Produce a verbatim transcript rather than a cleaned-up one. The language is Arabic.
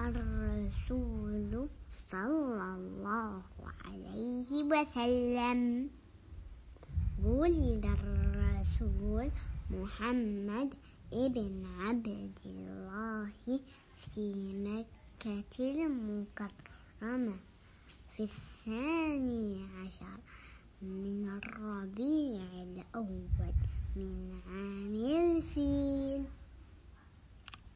الرسول صلى الله عليه وسلم. ولد الرسول محمد ابن عبد الله في مكة المكرمة في الثاني عشر من الربيع الأول من